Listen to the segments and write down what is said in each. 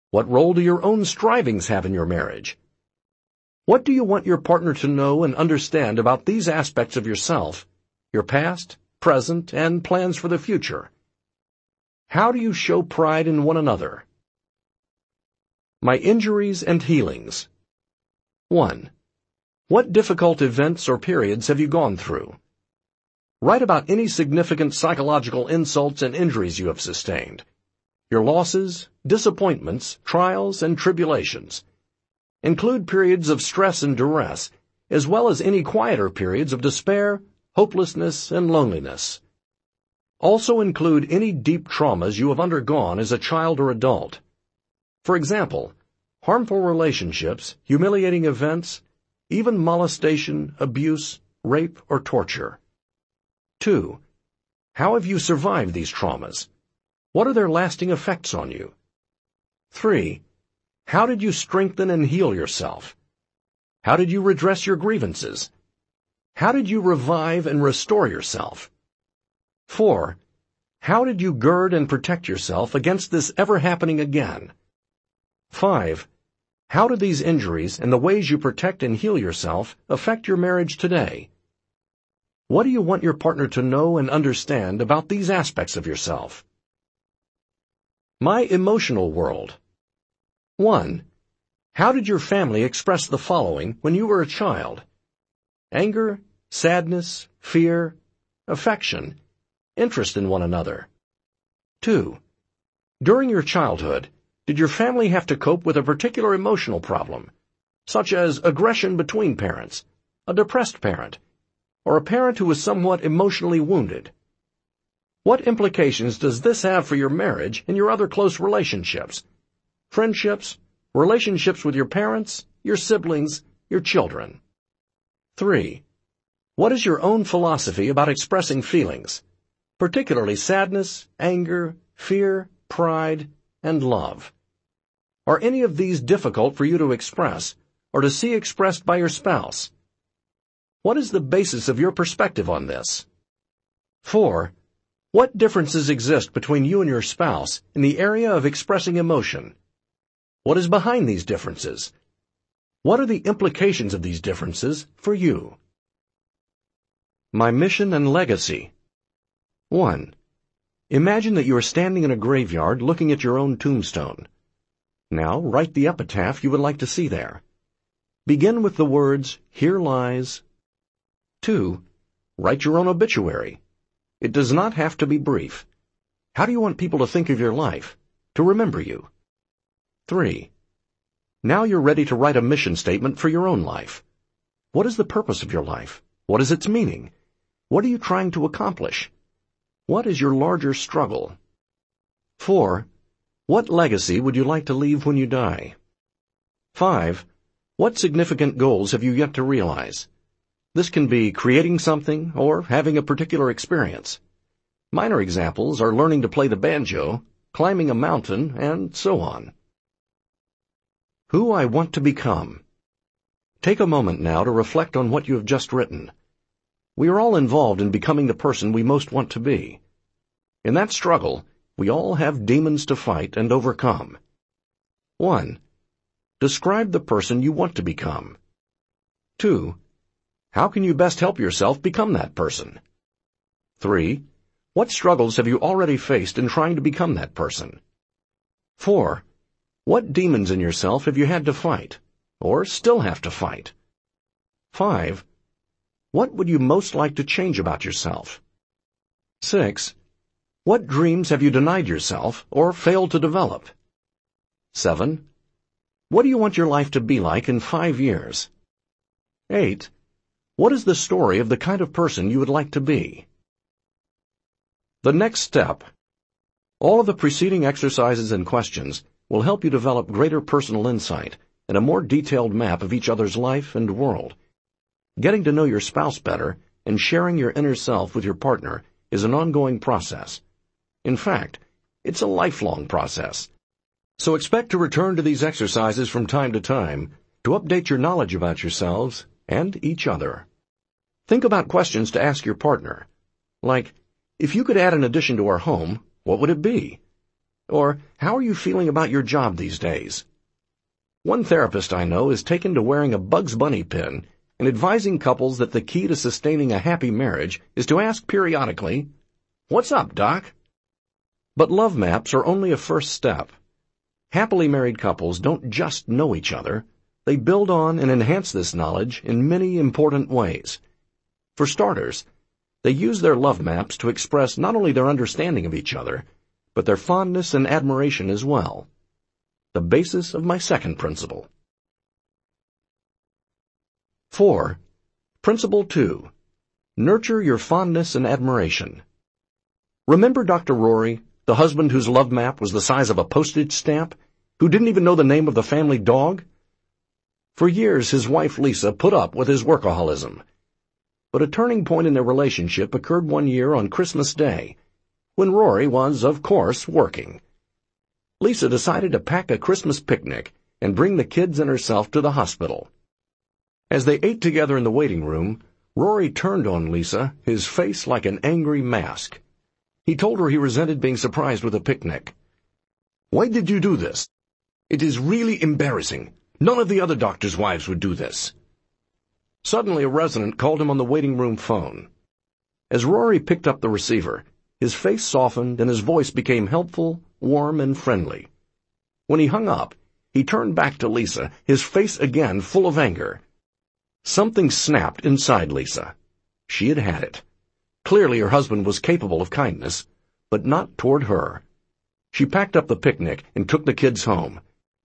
What role do your own strivings have in your marriage? What do you want your partner to know and understand about these aspects of yourself, your past, present, and plans for the future? How do you show pride in one another? My injuries and healings. 1. What difficult events or periods have you gone through? Write about any significant psychological insults and injuries you have sustained, your losses, disappointments, trials, and tribulations. Include periods of stress and duress, as well as any quieter periods of despair, hopelessness, and loneliness. Also include any deep traumas you have undergone as a child or adult. For example, harmful relationships, humiliating events, even molestation, abuse, rape, or torture. 2. How have you survived these traumas? What are their lasting effects on you? 3. How did you strengthen and heal yourself? How did you redress your grievances? How did you revive and restore yourself? 4. How did you gird and protect yourself against this ever happening again? 5. How do these injuries and the ways you protect and heal yourself affect your marriage today? What do you want your partner to know and understand about these aspects of yourself? My emotional world. 1. How did your family express the following when you were a child? Anger, sadness, fear, affection, interest in one another. 2. During your childhood, did your family have to cope with a particular emotional problem, such as aggression between parents, a depressed parent, or a parent who was somewhat emotionally wounded? What implications does this have for your marriage and your other close relationships, friendships, relationships with your parents, your siblings, your children? 3. What is your own philosophy about expressing feelings, particularly sadness, anger, fear, pride, and love? Are any of these difficult for you to express or to see expressed by your spouse? What is the basis of your perspective on this? 4. What differences exist between you and your spouse in the area of expressing emotion? What is behind these differences? What are the implications of these differences for you? My mission and legacy. 1. Imagine that you are standing in a graveyard looking at your own tombstone. Now write the epitaph you would like to see there. Begin with the words, "Here lies." 2. Write your own obituary. It does not have to be brief. How do you want people to think of your life, to remember you? 3. Now you're ready to write a mission statement for your own life. What is the purpose of your life? What is its meaning? What are you trying to accomplish? What is your larger struggle? 4. What legacy would you like to leave when you die? 5. What significant goals have you yet to realize? This can be creating something or having a particular experience. Minor examples are learning to play the banjo, climbing a mountain, and so on. Who I want to become. Take a moment now to reflect on what you have just written. We are all involved in becoming the person we most want to be. In that struggle, we all have demons to fight and overcome. 1. Describe the person you want to become. 2. How can you best help yourself become that person? 3. What struggles have you already faced in trying to become that person? 4. What demons in yourself have you had to fight, or still have to fight? 5. What would you most like to change about yourself? 6. What dreams have you denied yourself or failed to develop? 7. What do you want your life to be like in 5 years? 8. What is the story of the kind of person you would like to be? The next step. All of the preceding exercises and questions will help you develop greater personal insight and a more detailed map of each other's life and world. Getting to know your spouse better and sharing your inner self with your partner is an ongoing process. In fact, it's a lifelong process. So expect to return to these exercises from time to time to update your knowledge about yourselves and each other. Think about questions to ask your partner, like, if you could add an addition to our home, what would it be? Or, how are you feeling about your job these days? One therapist I know is taken to wearing a Bugs Bunny pin and advising couples that the key to sustaining a happy marriage is to ask periodically, "What's up, Doc?" But love maps are only a first step. Happily married couples don't just know each other. They build on and enhance this knowledge in many important ways. For starters, they use their love maps to express not only their understanding of each other, but their fondness and admiration as well. The basis of my second principle. 4. Principle 2. Nurture your fondness and admiration. Remember Dr. Rory, the husband whose love map was the size of a postage stamp, who didn't even know the name of the family dog? For years, his wife Lisa put up with his workaholism. But a turning point in their relationship occurred one year on Christmas Day, when Rory was, of course, working. Lisa decided to pack a Christmas picnic and bring the kids and herself to the hospital. As they ate together in the waiting room, Rory turned on Lisa, his face like an angry mask. He told her he resented being surprised with a picnic. "Why did you do this? It is really embarrassing. None of the other doctors' wives would do this." Suddenly a resident called him on the waiting room phone. As Rory picked up the receiver, his face softened and his voice became helpful, warm, and friendly. When he hung up, he turned back to Lisa, his face again full of anger. Something snapped inside Lisa. She had had it. Clearly her husband was capable of kindness, but not toward her. She packed up the picnic and took the kids home.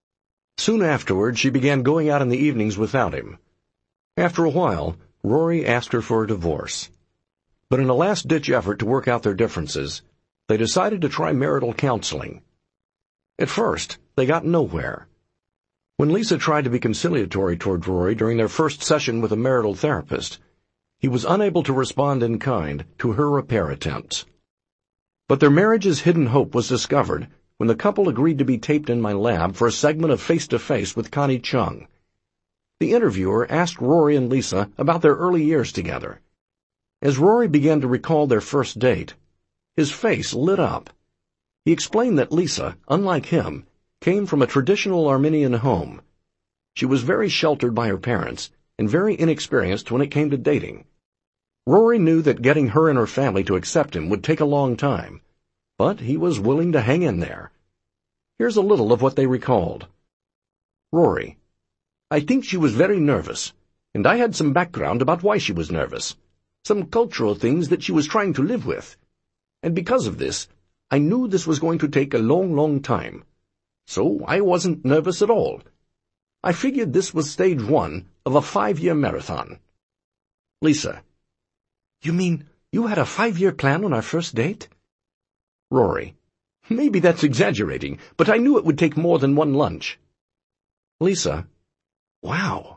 Soon afterward, she began going out in the evenings without him. After a while, Rory asked her for a divorce. But in a last-ditch effort to work out their differences, they decided to try marital counseling. At first, they got nowhere. When Lisa tried to be conciliatory toward Rory during their first session with a marital therapist, he was unable to respond in kind to her repair attempts. But their marriage's hidden hope was discovered when the couple agreed to be taped in my lab for a segment of Face-to-Face with Connie Chung. The interviewer asked Rory and Lisa about their early years together. As Rory began to recall their first date, his face lit up. He explained that Lisa, unlike him, came from a traditional Armenian home. She was very sheltered by her parents and very inexperienced when it came to dating. Rory knew that getting her and her family to accept him would take a long time, but he was willing to hang in there. Here's a little of what they recalled. Rory: "I think she was very nervous, and I had some background about why she was nervous, some cultural things that she was trying to live with. And because of this, I knew this was going to take a long, long time. So I wasn't nervous at all. I figured this was stage 1 of a 5-year marathon." Lisa: "You mean you had a 5-year plan on our first date?" Rory: "Maybe that's exaggerating, but I knew it would take more than one lunch." Lisa: "Wow."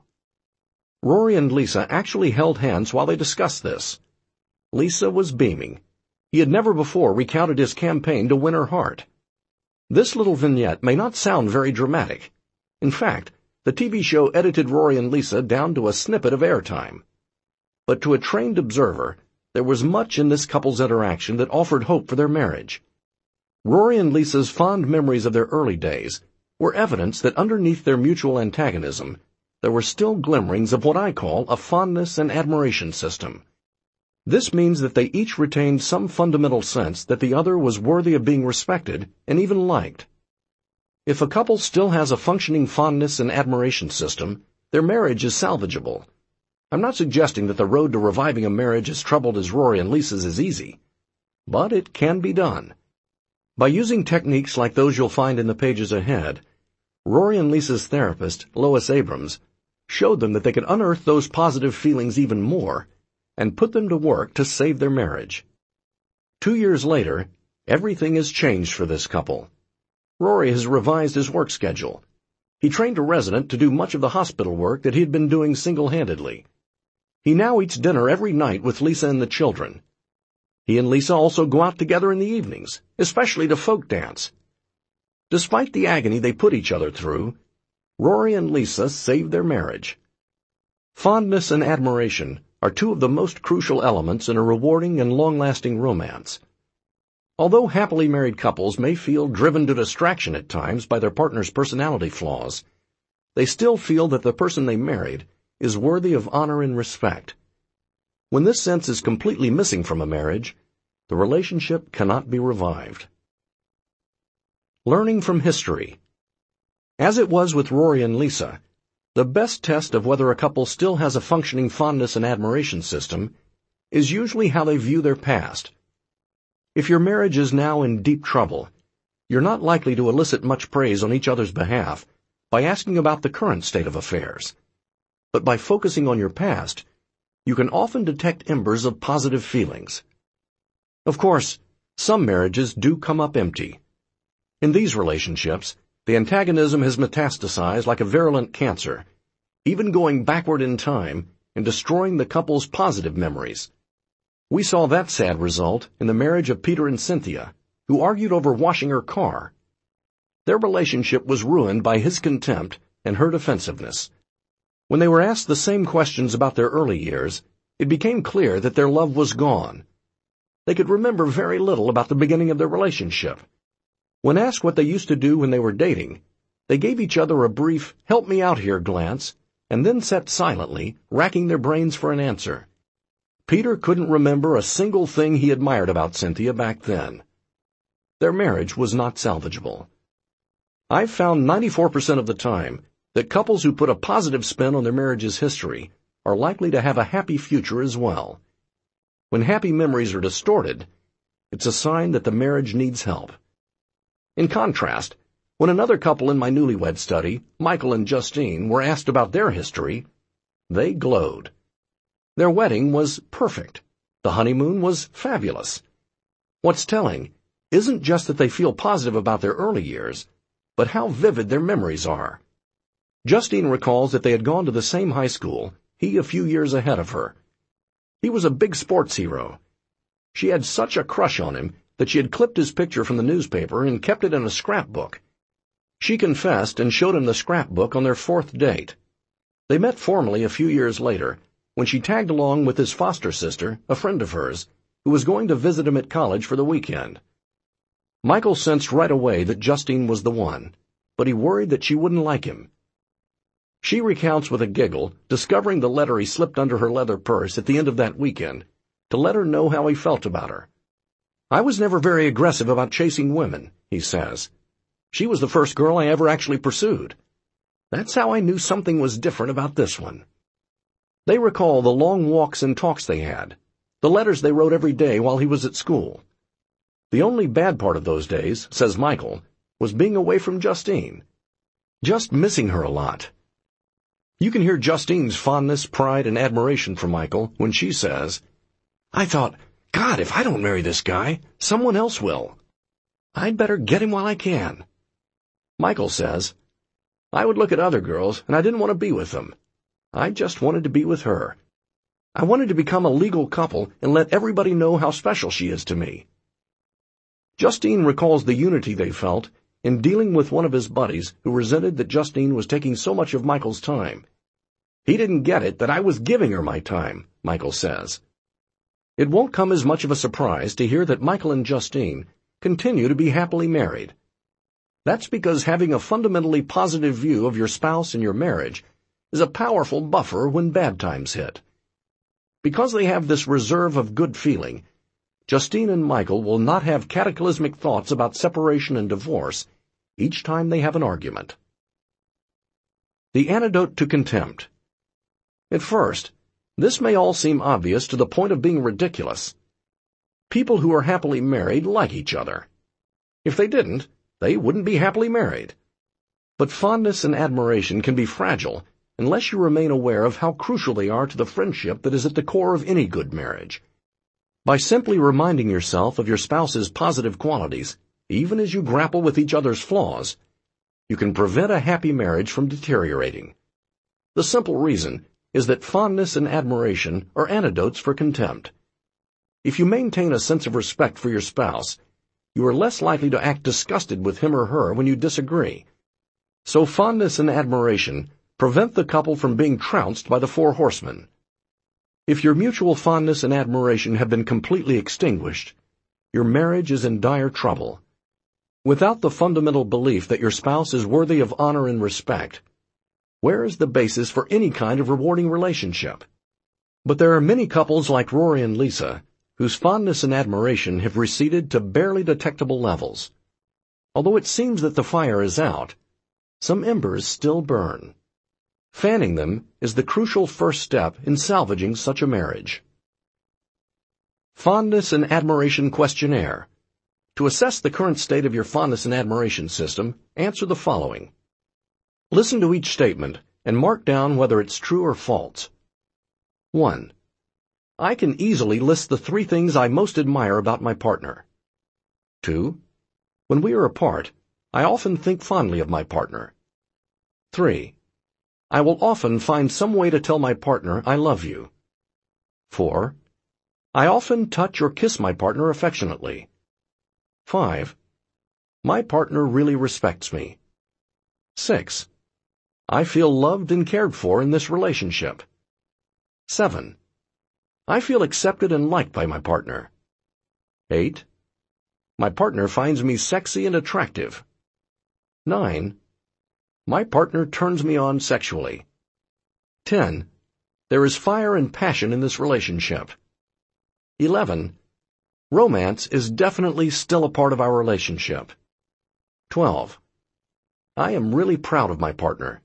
Rory and Lisa actually held hands while they discussed this. Lisa was beaming. He had never before recounted his campaign to win her heart. This little vignette may not sound very dramatic. In fact, the TV show edited Rory and Lisa down to a snippet of airtime. But to a trained observer, there was much in this couple's interaction that offered hope for their marriage. Rory and Lisa's fond memories of their early days were evidence that underneath their mutual antagonism, there were still glimmerings of what I call a fondness and admiration system. This means that they each retained some fundamental sense that the other was worthy of being respected and even liked. If a couple still has a functioning fondness and admiration system, their marriage is salvageable. I'm not suggesting that the road to reviving a marriage as troubled as Rory and Lisa's is easy, but it can be done. By using techniques like those you'll find in the pages ahead, Rory and Lisa's therapist, Lois Abrams, showed them that they could unearth those positive feelings even more and put them to work to save their marriage. 2 years later, everything has changed for this couple. Rory has revised his work schedule. He trained a resident to do much of the hospital work that he had been doing single-handedly. He now eats dinner every night with Lisa and the children. He and Lisa also go out together in the evenings, especially to folk dance. Despite the agony they put each other through, Rory and Lisa saved their marriage. Fondness and admiration are two of the most crucial elements in a rewarding and long-lasting romance. Although happily married couples may feel driven to distraction at times by their partner's personality flaws, they still feel that the person they married is worthy of honor and respect. When this sense is completely missing from a marriage, the relationship cannot be revived. Learning from history. As it was with Rory and Lisa, the best test of whether a couple still has a functioning fondness and admiration system is usually how they view their past. If your marriage is now in deep trouble, you're not likely to elicit much praise on each other's behalf by asking about the current state of affairs. But by focusing on your past, you can often detect embers of positive feelings. Of course, some marriages do come up empty. In these relationships, the antagonism has metastasized like a virulent cancer, even going backward in time and destroying the couple's positive memories. We saw that sad result in the marriage of Peter and Cynthia, who argued over washing her car. Their relationship was ruined by his contempt and her defensiveness. When they were asked the same questions about their early years, it became clear that their love was gone. They could remember very little about the beginning of their relationship. When asked what they used to do when they were dating, they gave each other a brief, "help me out here" glance, and then sat silently, racking their brains for an answer. Peter couldn't remember a single thing he admired about Cynthia back then. Their marriage was not salvageable. I've found 94% of the time that couples who put a positive spin on their marriage's history are likely to have a happy future as well. When happy memories are distorted, it's a sign that the marriage needs help. In contrast, when another couple in my newlywed study, Michael and Justine, were asked about their history, they glowed. Their wedding was perfect. The honeymoon was fabulous. What's telling isn't just that they feel positive about their early years, but how vivid their memories are. Justine recalls that they had gone to the same high school, he a few years ahead of her. He was a big sports hero. She had such a crush on him that she had clipped his picture from the newspaper and kept it in a scrapbook. She confessed and showed him the scrapbook on their 4th date. They met formally a few years later, when she tagged along with his foster sister, a friend of hers, who was going to visit him at college for the weekend. Michael sensed right away that Justine was the one, but he worried that she wouldn't like him. She recounts with a giggle, discovering the letter he slipped under her leather purse at the end of that weekend, to let her know how he felt about her. "I was never very aggressive about chasing women," he says. "She was the first girl I ever actually pursued. That's how I knew something was different about this one." They recall the long walks and talks they had, the letters they wrote every day while he was at school. The only bad part of those days, says Michael, was being away from Justine. Just missing her a lot. You can hear Justine's fondness, pride, and admiration for Michael when she says, "I thought, God, if I don't marry this guy, someone else will. I'd better get him while I can." Michael says, "I would look at other girls, and I didn't want to be with them. I just wanted to be with her. I wanted to become a legal couple and let everybody know how special she is to me." Justine recalls the unity they felt in dealing with one of his buddies who resented that Justine was taking so much of Michael's time. "He didn't get it that I was giving her my time," Michael says. It won't come as much of a surprise to hear that Michael and Justine continue to be happily married. That's because having a fundamentally positive view of your spouse and your marriage is a powerful buffer when bad times hit. Because they have this reserve of good feeling, Justine and Michael will not have cataclysmic thoughts about separation and divorce each time they have an argument. The antidote to contempt. At first, this may all seem obvious to the point of being ridiculous. People who are happily married like each other. If they didn't, they wouldn't be happily married. But fondness and admiration can be fragile unless you remain aware of how crucial they are to the friendship that is at the core of any good marriage. By simply reminding yourself of your spouse's positive qualities, even as you grapple with each other's flaws, you can prevent a happy marriage from deteriorating. The simple reason is that fondness and admiration are antidotes for contempt. If you maintain a sense of respect for your spouse, you are less likely to act disgusted with him or her when you disagree. So fondness and admiration prevent the couple from being trounced by the 4 horsemen. If your mutual fondness and admiration have been completely extinguished, your marriage is in dire trouble. Without the fundamental belief that your spouse is worthy of honor and respect, where is the basis for any kind of rewarding relationship? But there are many couples like Rory and Lisa whose fondness and admiration have receded to barely detectable levels. Although it seems that the fire is out, some embers still burn. Fanning them is the crucial first step in salvaging such a marriage. Fondness and Admiration Questionnaire. To assess the current state of your fondness and admiration system, answer the following. Listen to each statement and mark down whether it's true or false. 1. I can easily list the 3 things I most admire about my partner. 2. When we are apart, I often think fondly of my partner. 3. I will often find some way to tell my partner I love you. 4. I often touch or kiss my partner affectionately. 5. My partner really respects me. 6. I feel loved and cared for in this relationship. 7. I feel accepted and liked by my partner. 8. My partner finds me sexy and attractive. 9. My partner turns me on sexually. 10. There is fire and passion in this relationship. 11. Romance is definitely still a part of our relationship. 12. I am really proud of my partner.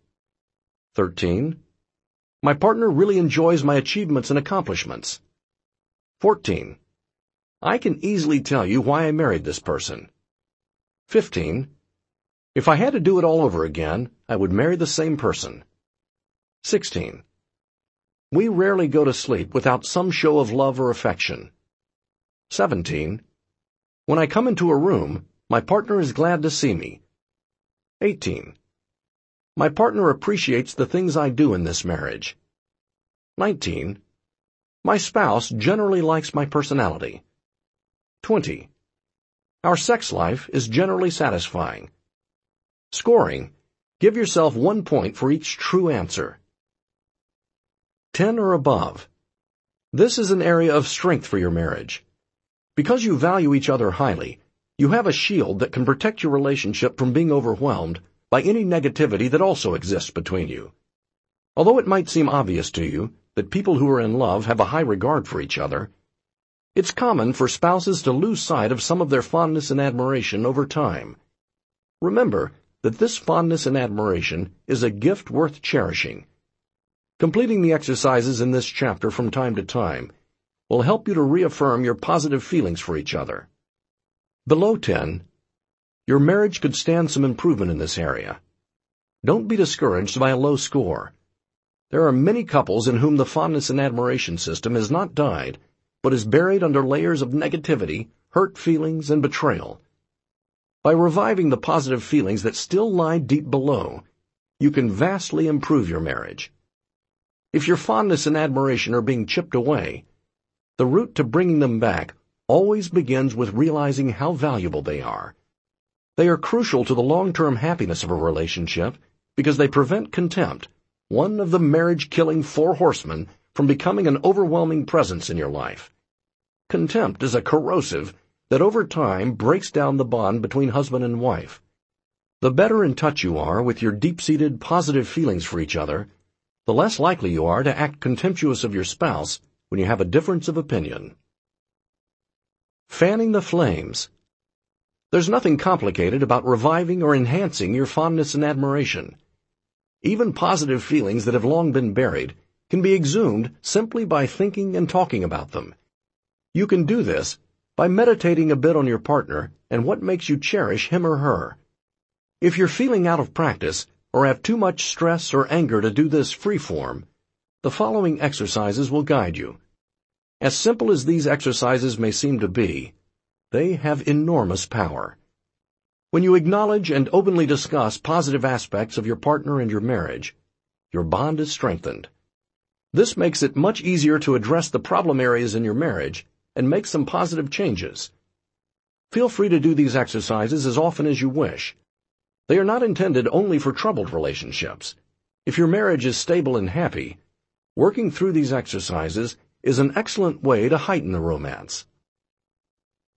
13. My partner really enjoys my achievements and accomplishments. 14. I can easily tell you why I married this person. 15. If I had to do it all over again, I would marry the same person. 16. We rarely go to sleep without some show of love or affection. 17. When I come into a room, my partner is glad to see me. 18. My partner appreciates the things I do in this marriage. 19. My spouse generally likes my personality. 20. Our sex life is generally satisfying. Scoring. Give yourself 1 point for each true answer. 10 or above. This is an area of strength for your marriage. Because you value each other highly, you have a shield that can protect your relationship from being overwhelmed by any negativity that also exists between you. Although it might seem obvious to you that people who are in love have a high regard for each other, it's common for spouses to lose sight of some of their fondness and admiration over time. Remember that this fondness and admiration is a gift worth cherishing. Completing the exercises in this chapter from time to time will help you to reaffirm your positive feelings for each other. Below 10, your marriage could stand some improvement in this area. Don't be discouraged by a low score. There are many couples in whom the fondness and admiration system has not died, but is buried under layers of negativity, hurt feelings, and betrayal. By reviving the positive feelings that still lie deep below, you can vastly improve your marriage. If your fondness and admiration are being chipped away, the route to bringing them back always begins with realizing how valuable they are. They are crucial to the long-term happiness of a relationship because they prevent contempt, one of the marriage-killing 4 horsemen, from becoming an overwhelming presence in your life. Contempt is a corrosive that over time breaks down the bond between husband and wife. The better in touch you are with your deep-seated positive feelings for each other, the less likely you are to act contemptuous of your spouse when you have a difference of opinion. Fanning the flames. There's nothing complicated about reviving or enhancing your fondness and admiration. Even positive feelings that have long been buried can be exhumed simply by thinking and talking about them. You can do this by meditating a bit on your partner and what makes you cherish him or her. If you're feeling out of practice or have too much stress or anger to do this free-form, the following exercises will guide you. As simple as these exercises may seem to be, they have enormous power. When you acknowledge and openly discuss positive aspects of your partner and your marriage, your bond is strengthened. This makes it much easier to address the problem areas in your marriage and make some positive changes. Feel free to do these exercises as often as you wish. They are not intended only for troubled relationships. If your marriage is stable and happy, working through these exercises is an excellent way to heighten the romance.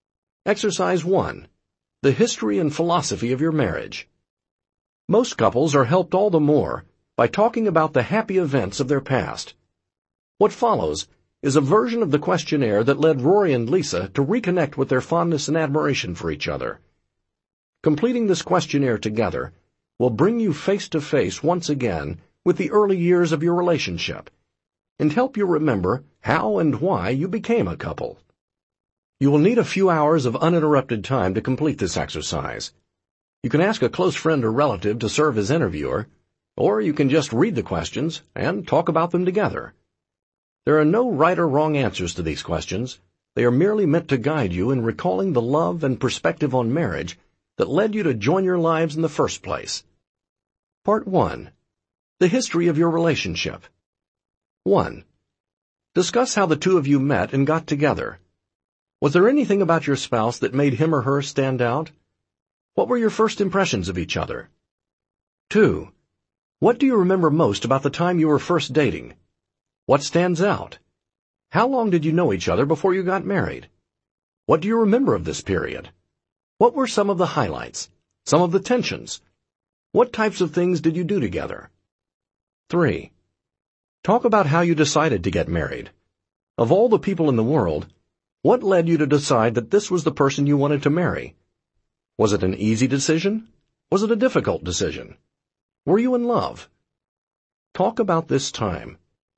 Exercise 1. The history and philosophy of your marriage. Most couples are helped all the more by talking about the happy events of their past. What follows is a version of the questionnaire that led Rory and Lisa to reconnect with their fondness and admiration for each other. Completing this questionnaire together will bring you face to face once again with the early years of your relationship and help you remember how and why you became a couple. You will need a few hours of uninterrupted time to complete this exercise. You can ask a close friend or relative to serve as interviewer, or you can just read the questions and talk about them together. There are no right or wrong answers to these questions. They are merely meant to guide you in recalling the love and perspective on marriage that led you to join your lives in the first place. Part 1. The history of your relationship. 1. Discuss how the two of you met and got together. Was there anything about your spouse that made him or her stand out? What were your first impressions of each other? 2. What do you remember most about the time you were first dating? What stands out? How long did you know each other before you got married? What do you remember of this period? What were some of the highlights? Some of the tensions? What types of things did you do together? 3. Talk about how you decided to get married. Of all the people in the world, what led you to decide that this was the person you wanted to marry? Was it an easy decision? Was it a difficult decision? Were you in love? Talk about this time.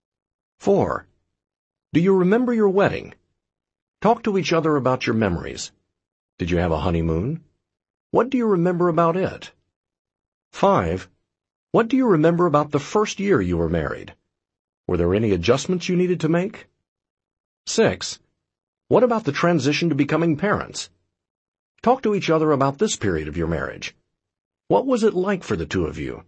4. Do you remember your wedding? Talk to each other about your memories. Did you have a honeymoon? What do you remember about it? 5. What do you remember about the first year you were married? Were there any adjustments you needed to make? 6. What about the transition to becoming parents? Talk to each other about this period of your marriage. What was it like for the two of you?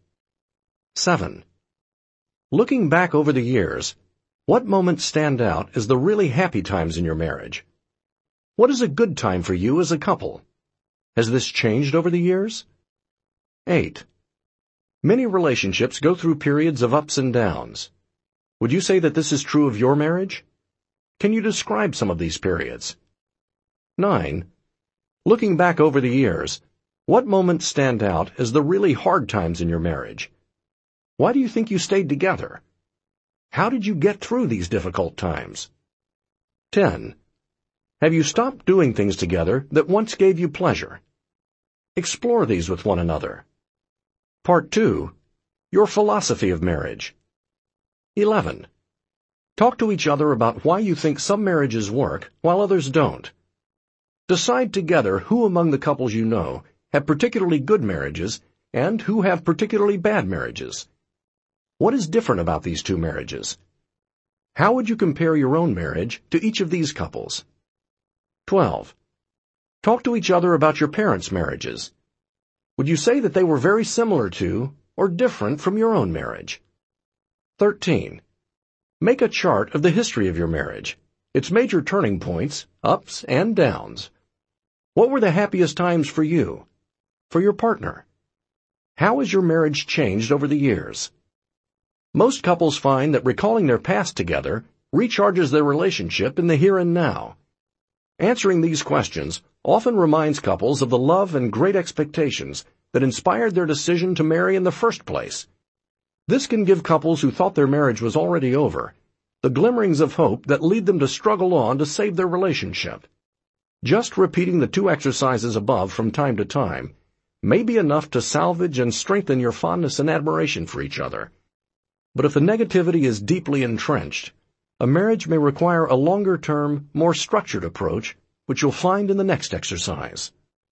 7. Looking back over the years, what moments stand out as the really happy times in your marriage? What is a good time for you as a couple? Has this changed over the years? 8. Many relationships go through periods of ups and downs. Would you say that this is true of your marriage? Can you describe some of these periods? 9. Looking back over the years, what moments stand out as the really hard times in your marriage? Why do you think you stayed together? How did you get through these difficult times? 10. Have you stopped doing things together that once gave you pleasure? Explore these with one another. Part 2. Your philosophy of marriage. 11. Talk to each other about why you think some marriages work while others don't. Decide together who among the couples you know have particularly good marriages and who have particularly bad marriages. What is different about these two marriages? How would you compare your own marriage to each of these couples? 12. Talk to each other about your parents' marriages. Would you say that they were very similar to or different from your own marriage? 13. Make a chart of the history of your marriage, its major turning points, ups and downs. What were the happiest times for you, for your partner? How has your marriage changed over the years? Most couples find that recalling their past together recharges their relationship in the here and now. Answering these questions often reminds couples of the love and great expectations that inspired their decision to marry in the first place. This can give couples who thought their marriage was already over the glimmerings of hope that lead them to struggle on to save their relationship. Just repeating the two exercises above from time to time may be enough to salvage and strengthen your fondness and admiration for each other. But if the negativity is deeply entrenched, a marriage may require a longer-term, more structured approach, which you'll find in the next exercise.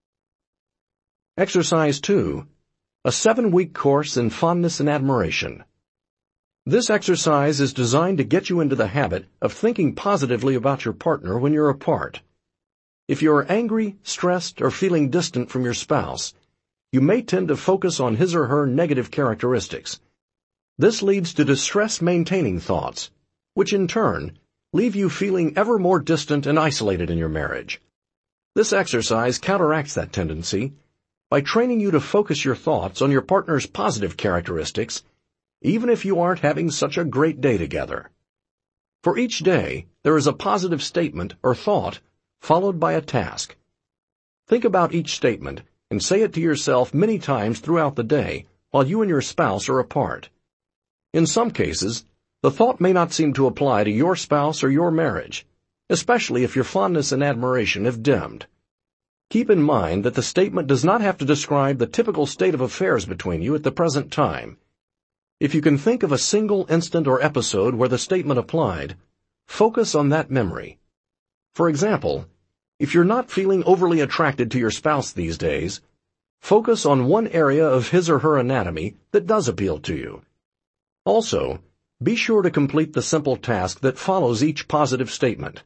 Exercise 2. A 7-week course in fondness and admiration. This exercise is designed to get you into the habit of thinking positively about your partner when you're apart. If you are angry, stressed, or feeling distant from your spouse, you may tend to focus on his or her negative characteristics. This leads to distress-maintaining thoughts, which in turn leave you feeling ever more distant and isolated in your marriage. This exercise counteracts that tendency by training you to focus your thoughts on your partner's positive characteristics, even if you aren't having such a great day together. For each day, there is a positive statement or thought followed by a task. Think about each statement and say it to yourself many times throughout the day while you and your spouse are apart. In some cases, the thought may not seem to apply to your spouse or your marriage, especially if your fondness and admiration have dimmed. Keep in mind that the statement does not have to describe the typical state of affairs between you at the present time. If you can think of a single instant or episode where the statement applied, focus on that memory. For example, if you're not feeling overly attracted to your spouse these days, focus on one area of his or her anatomy that does appeal to you. Also, be sure to complete the simple task that follows each positive statement.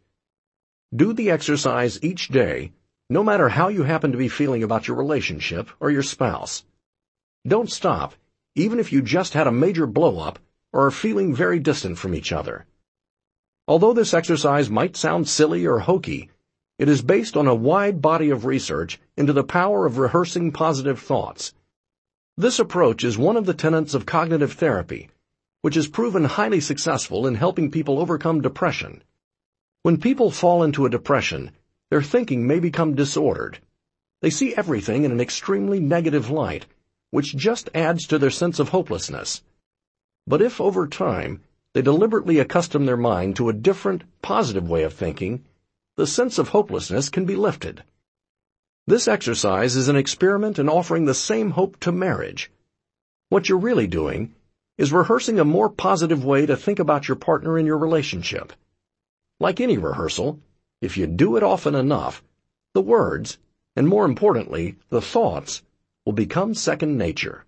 Do the exercise each day, no matter how you happen to be feeling about your relationship or your spouse. Don't stop, even if you just had a major blow-up or are feeling very distant from each other. Although this exercise might sound silly or hokey, it is based on a wide body of research into the power of rehearsing positive thoughts. This approach is one of the tenets of cognitive therapy, which has proven highly successful in helping people overcome depression. When people fall into a depression, their thinking may become disordered. They see everything in an extremely negative light, which just adds to their sense of hopelessness. But if over time they deliberately accustom their mind to a different, positive way of thinking, the sense of hopelessness can be lifted. This exercise is an experiment in offering the same hope to marriage. What you're really doing is rehearsing a more positive way to think about your partner in your relationship. Like any rehearsal, if you do it often enough, the words, and more importantly, the thoughts, will become second nature.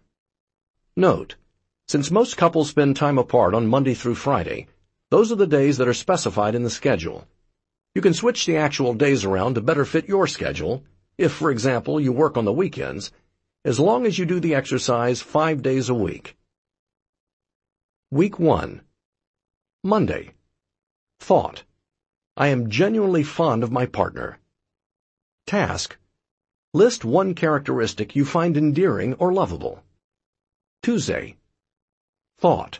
Note, since most couples spend time apart on Monday through Friday, those are the days that are specified in the schedule. You can switch the actual days around to better fit your schedule, if, for example, you work on the weekends, as long as you do the exercise 5 days a week. Week 1. Monday. Thought: I am genuinely fond of my partner. Task: list one characteristic you find endearing or lovable. Tuesday. Thought: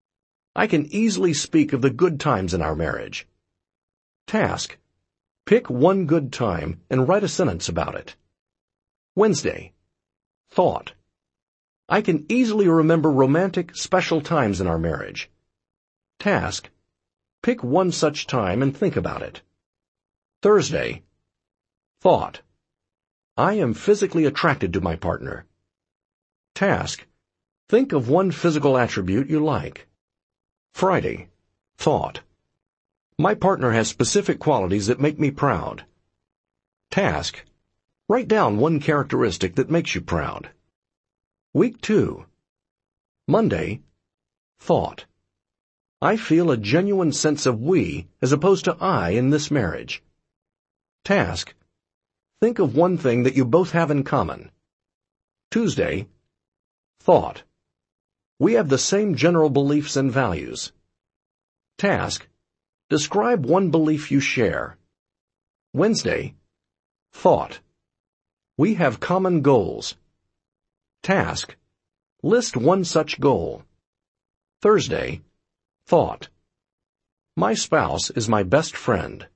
I can easily speak of the good times in our marriage. Task: pick one good time and write a sentence about it. Wednesday. Thought: I can easily remember romantic, special times in our marriage. Task: pick one such time and think about it. Thursday. Thought: I am physically attracted to my partner. Task: think of one physical attribute you like. Friday. Thought: my partner has specific qualities that make me proud. Task: write down one characteristic that makes you proud. Week 2. Monday. Thought: I feel a genuine sense of we as opposed to I in this marriage. Task: think of one thing that you both have in common. Tuesday. Thought: we have the same general beliefs and values. Task: describe one belief you share. Wednesday. Thought: we have common goals. Task: list one such goal. Thursday. Thought: my spouse is my best friend.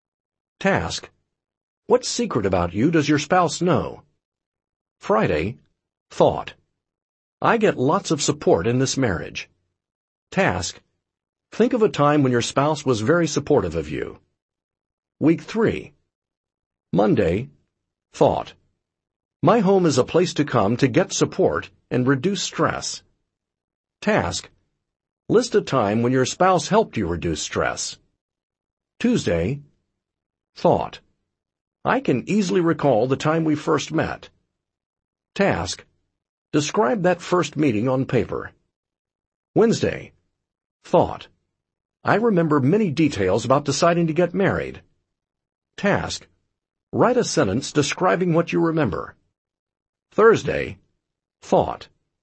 Task: what secret about you does your spouse know? Friday. Thought: I get lots of support in this marriage. Task: think of a time when your spouse was very supportive of you. Week 3. Monday. Thought: my home is a place to come to get support and reduce stress. Task: list a time when your spouse helped you reduce stress. Tuesday. Thought: I can easily recall the time we first met. Task: describe that first meeting on paper. Wednesday. Thought: I remember many details about deciding to get married. Task: write a sentence describing what you remember. Thursday. Thought: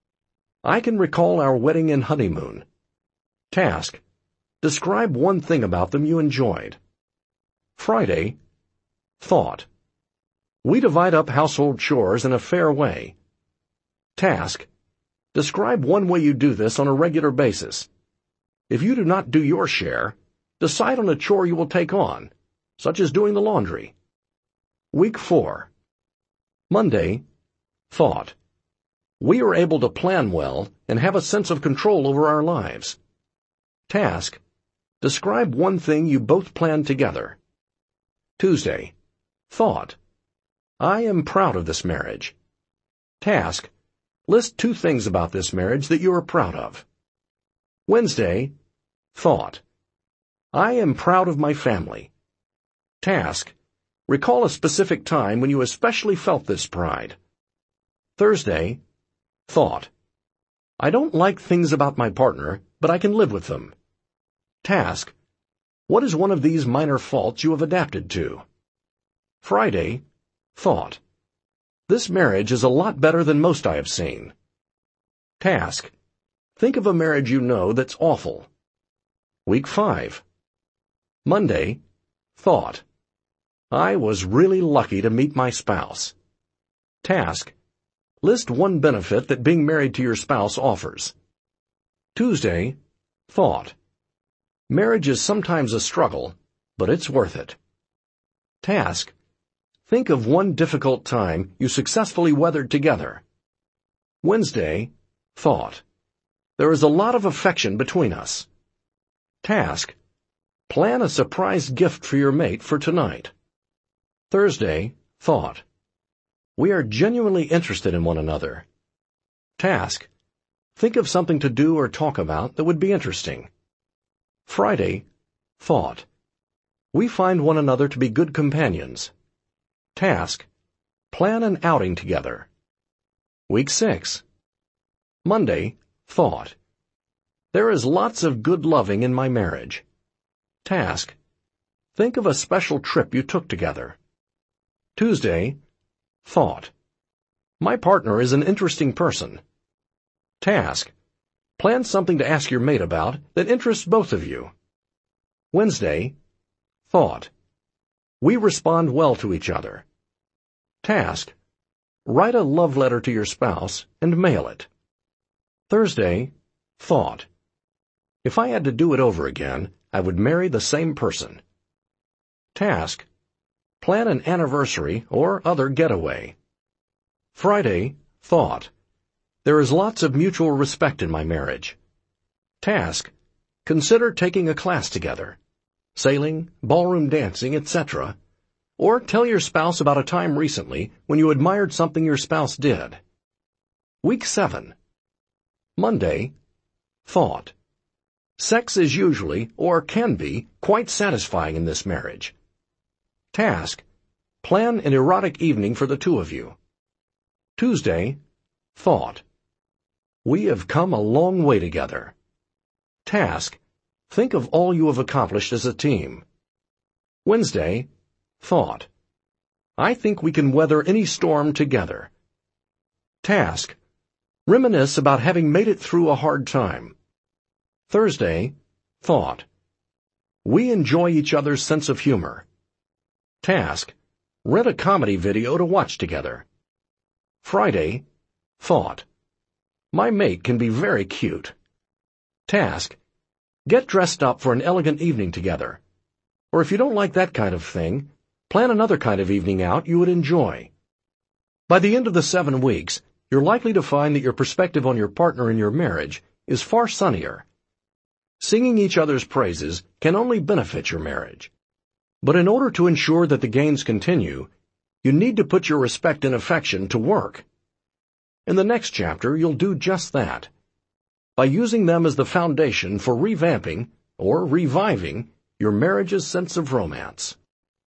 I can recall our wedding and honeymoon. Task: describe one thing about them you enjoyed. Friday. Thought: we divide up household chores in a fair way. Task: describe one way you do this on a regular basis. If you do not do your share, decide on a chore you will take on, such as doing the laundry. Week 4. Monday, thought. We are able to plan well and have a sense of control over our lives. Task. Describe one thing you both planned together. Tuesday, thought. I am proud of this marriage. Task. List 2 things about this marriage that you are proud of. Wednesday, thought. I am proud of my family. Task. Recall a specific time when you especially felt this pride. Thursday, thought. I don't like things about my partner, but I can live with them. Task. What is one of these minor faults you have adapted to? Friday, thought. This marriage is a lot better than most I have seen. Task. Think of a marriage you know that's awful. Week 5. Monday, thought. I was really lucky to meet my spouse. Task. List one benefit that being married to your spouse offers. Tuesday, thought. Marriage is sometimes a struggle, but it's worth it. Task. Think of one difficult time you successfully weathered together. Wednesday, thought. There is a lot of affection between us. Task. Plan a surprise gift for your mate for tonight. Thursday, thought. We are genuinely interested in one another. Task. Think of something to do or talk about that would be interesting. Friday, thought. We find one another to be good companions. Task. Plan an outing together. Week 6. Monday, thought. There is lots of good loving in my marriage. Task. Think of a special trip you took together. Tuesday, thought. My partner is an interesting person. Task. Plan something to ask your mate about that interests both of you. Wednesday, thought. We respond well to each other. Task. Write a love letter to your spouse and mail it. Thursday, thought. If I had to do it over again, I would marry the same person. Task. Plan an anniversary or other getaway. Friday, thought. There is lots of mutual respect in my marriage. Task. Consider taking a class together. Sailing, ballroom dancing, etc. Or tell your spouse about a time recently when you admired something your spouse did. Week 7. Monday, thought. Sex is usually, or can be, quite satisfying in this marriage. Task. Plan an erotic evening for the 2 of you. Tuesday, thought. We have come a long way together. Task. Think of all you have accomplished as a team. Wednesday, thought. I think we can weather any storm together. Task. Reminisce about having made it through a hard time. Thursday, thought. We enjoy each other's sense of humor. Task. Rent a comedy video to watch together. Friday, thought. My mate can be very cute. Task. Get dressed up for an elegant evening together. Or if you don't like that kind of thing, plan another kind of evening out you would enjoy. By the end of the 7 weeks, you're likely to find that your perspective on your partner in your marriage is far sunnier. Singing each other's praises can only benefit your marriage. But in order to ensure that the gains continue, you need to put your respect and affection to work. In the next chapter, you'll do just that, by using them as the foundation for revamping or reviving your marriage's sense of romance.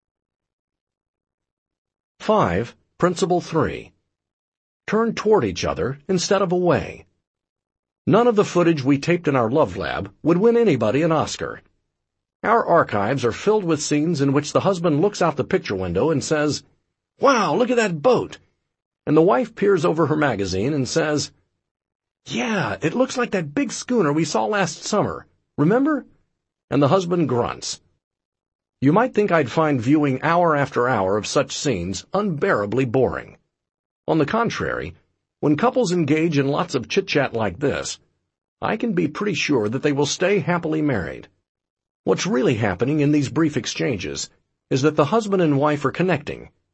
5. Principle 3. Turn toward each other instead of away. None of the footage we taped in our Love Lab would win anybody an Oscar. Our archives are filled with scenes in which the husband looks out the picture window and says, "Wow, look at that boat!" And the wife peers over her magazine and says, "Yeah, it looks like that big schooner we saw last summer. Remember?" And the husband grunts. You might think I'd find viewing hour after hour of such scenes unbearably boring. On the contrary, when couples engage in lots of chit-chat like this, I can be pretty sure that they will stay happily married. What's really happening in these brief exchanges is that the husband and wife are connecting.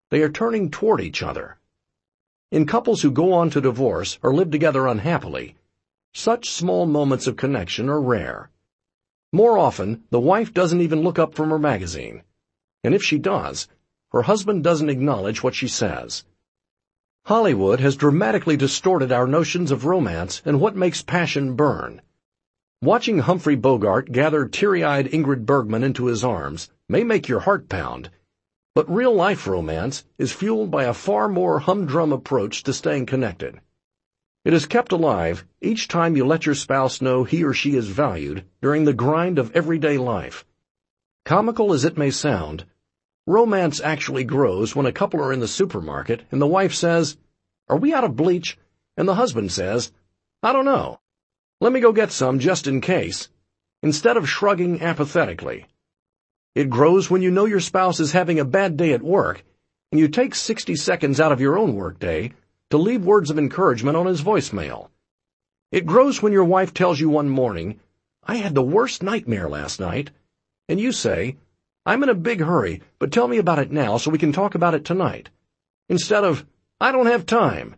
They are turning toward each other. In couples who go on to divorce or live together unhappily, such small moments of connection are rare. More often, the wife doesn't even look up from her magazine. And if she does, her husband doesn't acknowledge what she says. Hollywood has dramatically distorted our notions of romance and what makes passion burn. Watching Humphrey Bogart gather teary-eyed Ingrid Bergman into his arms may make your heart pound, but real-life romance is fueled by a far more humdrum approach to staying connected. It is kept alive each time you let your spouse know he or she is valued during the grind of everyday life. Comical as it may sound, romance actually grows when a couple are in the supermarket and the wife says, "Are we out of bleach?" and the husband says, "I don't know. Let me go get some just in case," instead of shrugging apathetically. It grows when you know your spouse is having a bad day at work and you take 60 seconds out of your own workday to leave words of encouragement on his voicemail. It grows when your wife tells you one morning, "I had the worst nightmare last night," and you say, "I'm in a big hurry, but tell me about it now so we can talk about it tonight," instead of, "I don't have time."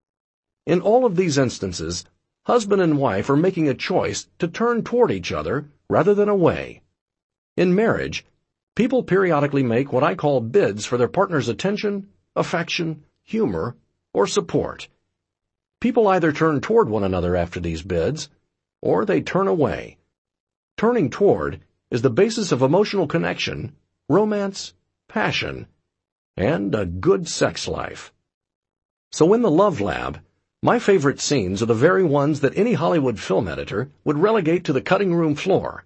In all of these instances, husband and wife are making a choice to turn toward each other rather than away. In marriage, people periodically make what I call bids for their partner's attention, affection, humor, or support. People either turn toward one another after these bids, or they turn away. Turning toward is the basis of emotional connection, romance, passion, and a good sex life. So in the Love Lab, my favorite scenes are the very ones that any Hollywood film editor would relegate to the cutting room floor.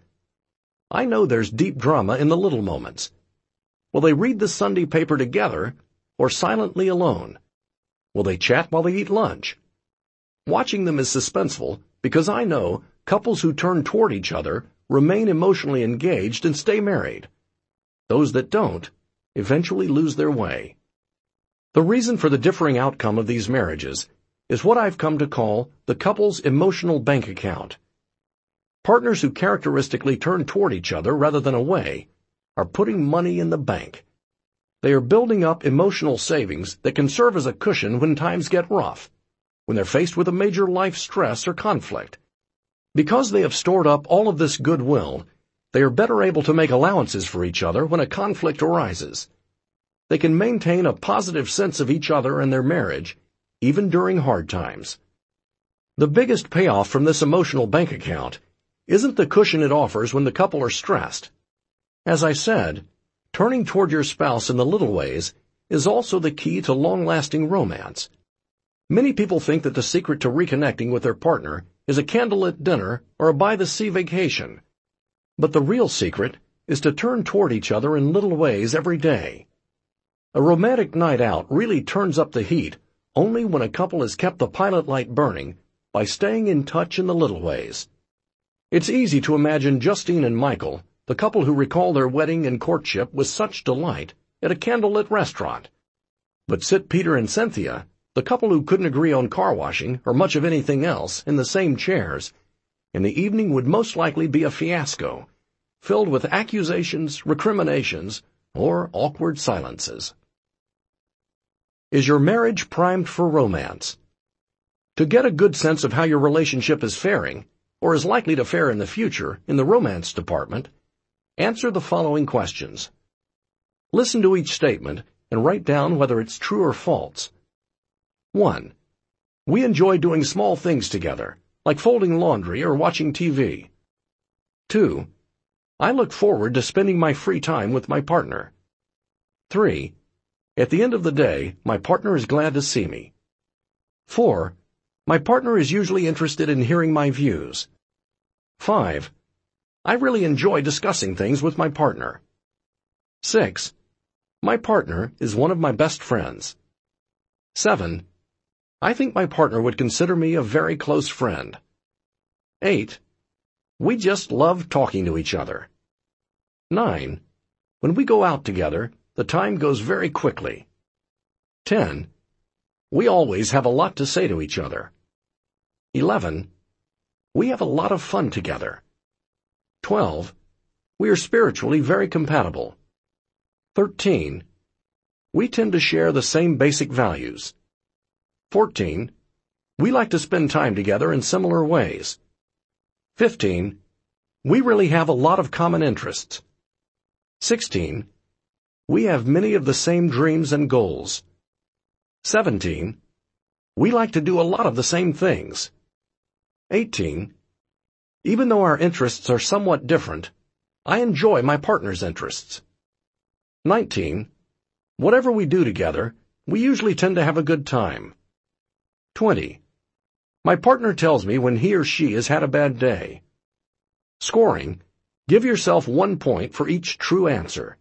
I know there's deep drama in the little moments. Will they read the Sunday paper together or silently alone? Will they chat while they eat lunch? Watching them is suspenseful because I know couples who turn toward each other remain emotionally engaged and stay married. Those that don't eventually lose their way. The reason for the differing outcome of these marriages is what I've come to call the couple's emotional bank account. Partners who characteristically turn toward each other rather than away are putting money in the bank. They are building up emotional savings that can serve as a cushion when times get rough, when they're faced with a major life stress or conflict. Because they have stored up all of this goodwill, they are better able to make allowances for each other when a conflict arises. They can maintain a positive sense of each other and their marriage, even during hard times. The biggest payoff from this emotional bank account isn't the cushion it offers when the couple are stressed. As I said, turning toward your spouse in the little ways is also the key to long-lasting romance. Many people think that the secret to reconnecting with their partner is a candlelit dinner or a by-the-sea vacation. But the real secret is to turn toward each other in little ways every day. A romantic night out really turns up the heat only when a couple has kept the pilot light burning by staying in touch in the little ways. It's easy to imagine Justine and Michael, the couple who recall their wedding and courtship with such delight, at a candlelit restaurant. But sit Peter and Cynthia, the couple who couldn't agree on car washing or much of anything else, in the same chairs, and the evening would most likely be a fiasco, filled with accusations, recriminations, or awkward silences. Is your marriage primed for romance? To get a good sense of how your relationship is faring, or is likely to fare in the future, in the romance department, answer the following questions. Listen to each statement and write down whether it's true or false. 1. We enjoy doing small things together, like folding laundry or watching TV. 2. I look forward to spending my free time with my partner. 3. At the end of the day, my partner is glad to see me. 4. My partner is usually interested in hearing my views. 5. I really enjoy discussing things with my partner. 6. My partner is one of my best friends. 7. I think my partner would consider me a very close friend. 8. We just love talking to each other. 9. When we go out together, the time goes very quickly. 10. We always have a lot to say to each other. 11. We have a lot of fun together. 12. We are spiritually very compatible. 13. We tend to share the same basic values. 14. We like to spend time together in similar ways. 15. We really have a lot of common interests. 16. We have many of the same dreams and goals. 17. We like to do a lot of the same things. 18. Even though our interests are somewhat different, I enjoy my partner's interests. 19. Whatever we do together, we usually tend to have a good time. 20. My partner tells me when he or she has had a bad day. Scoring. Give yourself 1 point for each true answer.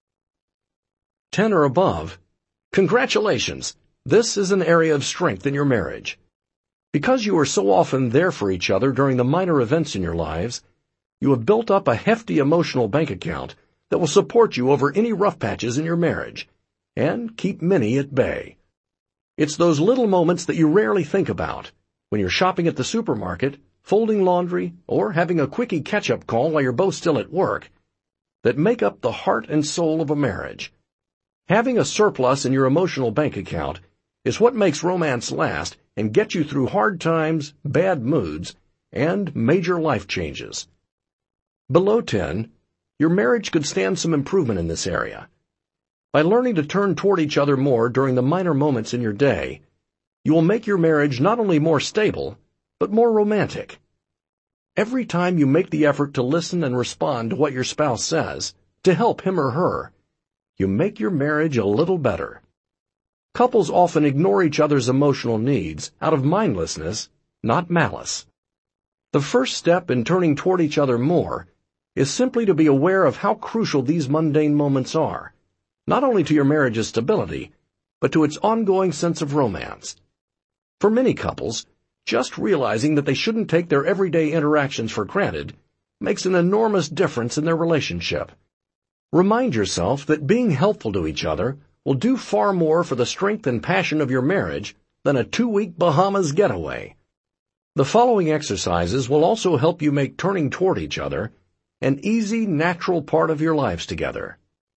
10 or above. Congratulations! This is an area of strength in your marriage. Because you are so often there for each other during the minor events in your lives, you have built up a hefty emotional bank account that will support you over any rough patches in your marriage and keep many at bay. It's those little moments that you rarely think about when you're shopping at the supermarket, folding laundry, or having a quickie catch-up call while you're both still at work that make up the heart and soul of a marriage. Having a surplus in your emotional bank account is what makes romance last and get you through hard times, bad moods, and major life changes. Below 10, your marriage could stand some improvement in this area. By learning to turn toward each other more during the minor moments in your day, you will make your marriage not only more stable, but more romantic. Every time you make the effort to listen and respond to what your spouse says, to help him or her, you make your marriage a little better. Couples often ignore each other's emotional needs out of mindlessness, not malice. The first step in turning toward each other more is simply to be aware of how crucial these mundane moments are, not only to your marriage's stability, but to its ongoing sense of romance. For many couples, just realizing that they shouldn't take their everyday interactions for granted makes an enormous difference in their relationship. Remind yourself that being helpful to each other will do far more for the strength and passion of your marriage than a 2-week Bahamas getaway. The following exercises will also help you make turning toward each other an easy, natural part of your lives together.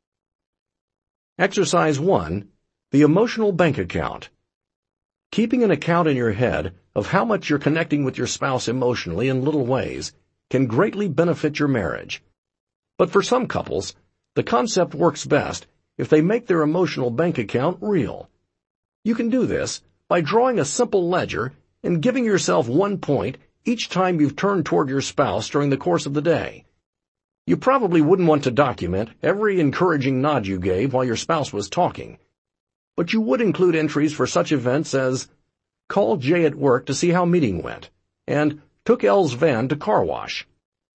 Exercise 1. The emotional bank account. Keeping an account in your head of how much you're connecting with your spouse emotionally in little ways can greatly benefit your marriage. But for some couples, the concept works best if they make their emotional bank account real. You can do this by drawing a simple ledger and giving yourself 1 point each time you've turned toward your spouse during the course of the day. You probably wouldn't want to document every encouraging nod you gave while your spouse was talking, but you would include entries for such events as called Jay at work to see how meeting went, and took Elle's van to car wash.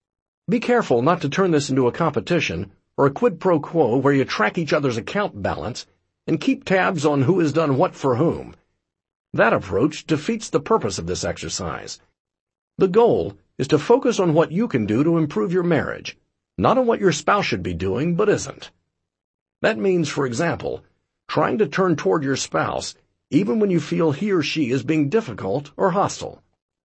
Be careful not to turn this into a competition or a quid pro quo where you track each other's account balance and keep tabs on who has done what for whom. That approach defeats the purpose of this exercise. The goal is to focus on what you can do to improve your marriage, not on what your spouse should be doing but isn't. That means, for example, trying to turn toward your spouse even when you feel he or she is being difficult or hostile.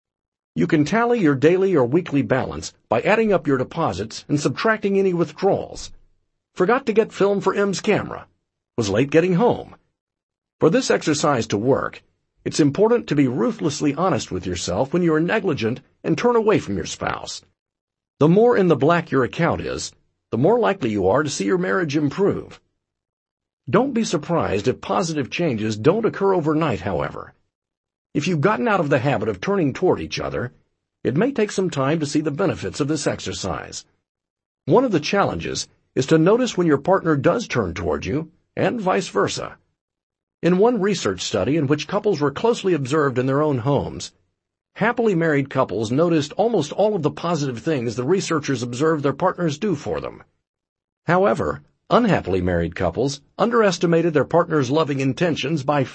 You can tally your daily or weekly balance by adding up your deposits and subtracting any withdrawals. Forgot to get film for M's camera. Was late getting home. For this exercise to work, it's important to be ruthlessly honest with yourself when you are negligent and turn away from your spouse. The more in the black your account is, the more likely you are to see your marriage improve. Don't be surprised if positive changes don't occur overnight, however. If you've gotten out of the habit of turning toward each other, it may take some time to see the benefits of this exercise. One of the challenges is to notice when your partner does turn toward you, and vice versa. In one research study in which couples were closely observed in their own homes, happily married couples noticed almost all of the positive things the researchers observed their partners do for them. However, unhappily married couples underestimated their partner's loving intentions by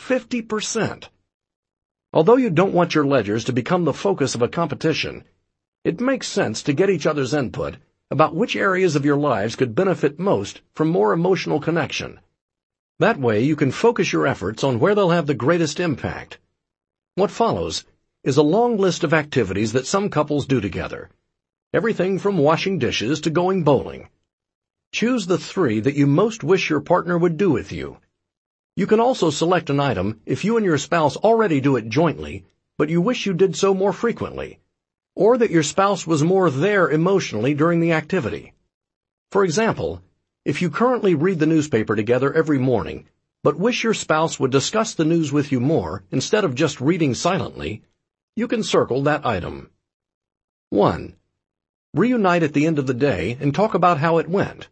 50%. Although you don't want your ledgers to become the focus of a competition, it makes sense to get each other's input about which areas of your lives could benefit most from more emotional connection. That way you can focus your efforts on where they'll have the greatest impact. What follows is a long list of activities that some couples do together. Everything from washing dishes to going bowling. Choose the 3 that you most wish your partner would do with you. You can also select an item if you and your spouse already do it jointly, but you wish you did so more frequently, or that your spouse was more there emotionally during the activity. For example, if you currently read the newspaper together every morning, but wish your spouse would discuss the news with you more instead of just reading silently, you can circle that item. 1. Reunite at the end of the day and talk about how it went.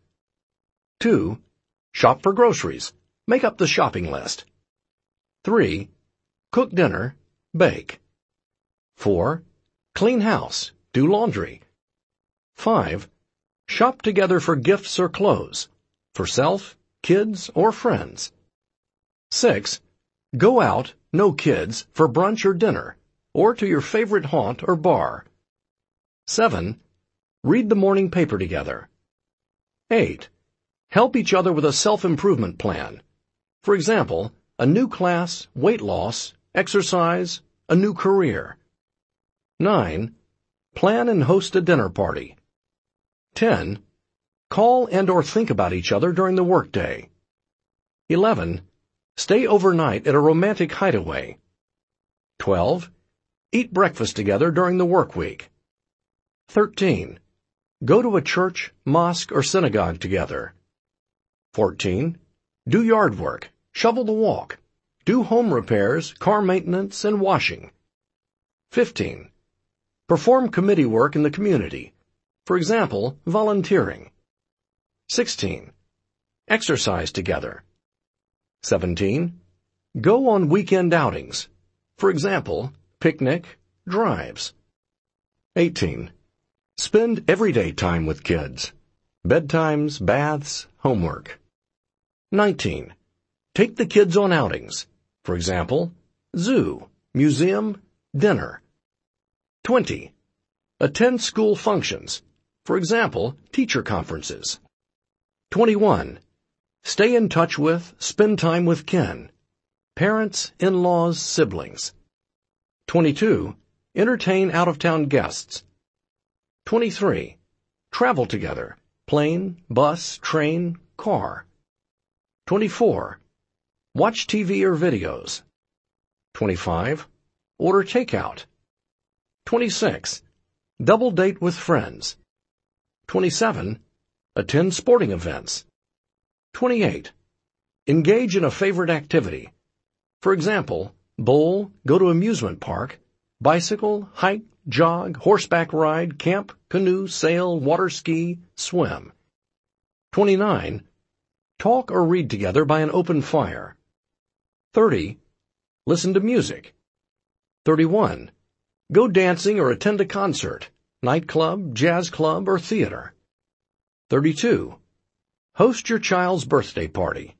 2. Shop for groceries. Make up the shopping list. 3. Cook dinner. Bake. 4. Clean house. Do laundry. 5. Shop together for gifts or clothes, for self, kids, or friends. 6. Go out, no kids, for brunch or dinner, or to your favorite haunt or bar. 7. Read the morning paper together. 8. Help each other with a self-improvement plan. For example, a new class, weight loss, exercise, a new career. 9. Plan and host a dinner party. 10. Call and or think about each other during the workday. 11. Stay overnight at a romantic hideaway. 12. Eat breakfast together during the work week. 13. Go to a church, mosque, or synagogue together. 14. Do yard work, shovel the walk, do home repairs, car maintenance, and washing. 15. Perform committee work in the community. For example, volunteering. 16. Exercise together. 17. Go on weekend outings. For example, picnic, drives. 18. Spend everyday time with kids. Bedtimes, baths, homework. 19. Take the kids on outings. For example, zoo, museum, dinner. 20. Attend school functions. For example, teacher conferences. 21. Stay in touch with, spend time with kin. Parents, in-laws, siblings. 22. Entertain out-of-town guests. 23. Travel together. Plane, bus, train, car. 24. Watch TV or videos. 25. Order takeout. 26. Double date with friends. 27. Attend sporting events. 28. Engage in a favorite activity. For example, bowl, go to amusement park, bicycle, hike, jog, horseback ride, camp, canoe, sail, water ski, swim. 29. Talk or read together by an open fire. 30. Listen to music. 31. Go dancing or attend a concert, nightclub, jazz club, or theater. 32. Host your child's birthday party.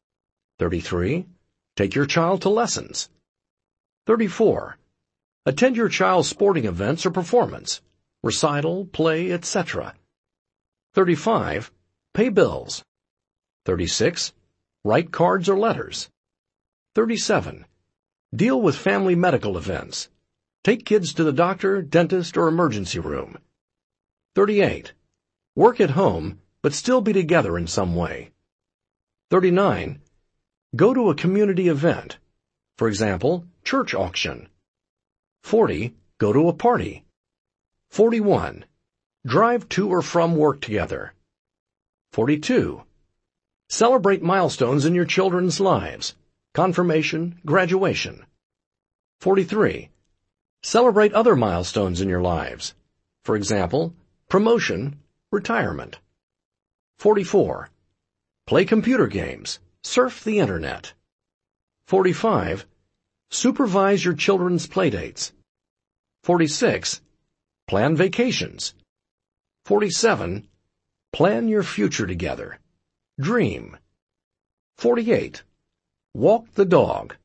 33. Take your child to lessons. 34. Attend your child's sporting events or performance, recital, play, etc. 35. Pay bills. 36. Write cards or letters. 37. Deal with family medical events. Take kids to the doctor, dentist, or emergency room. 38. Work at home, but still be together in some way. 39. Go to a community event. For example, church auction. 40. Go to a party. 41. Drive to or from work together. 42. Celebrate milestones in your children's lives. Confirmation, graduation. 43. Celebrate other milestones in your lives. For example, promotion, retirement. 44. Play computer games. Surf the internet. 45. Supervise your children's playdates. 46. Plan vacations. 47. Plan your future together. Dream. 48. Walk the dog.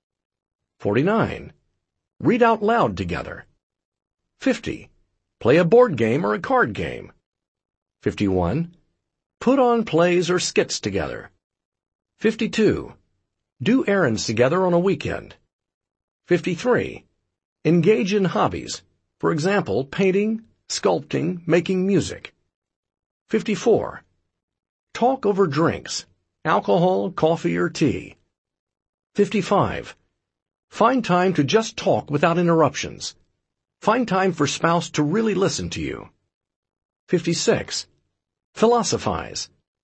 49. Read out loud together. 50. Play a board game or a card game. 51. Put on plays or skits together. 52. Do errands together on a weekend. 53. Engage in hobbies. For example, painting, sculpting, making music. 54. Talk over drinks, alcohol, coffee, or tea. 55. Find time to just talk without interruptions. Find time for spouse to really listen to you. 56. Philosophize.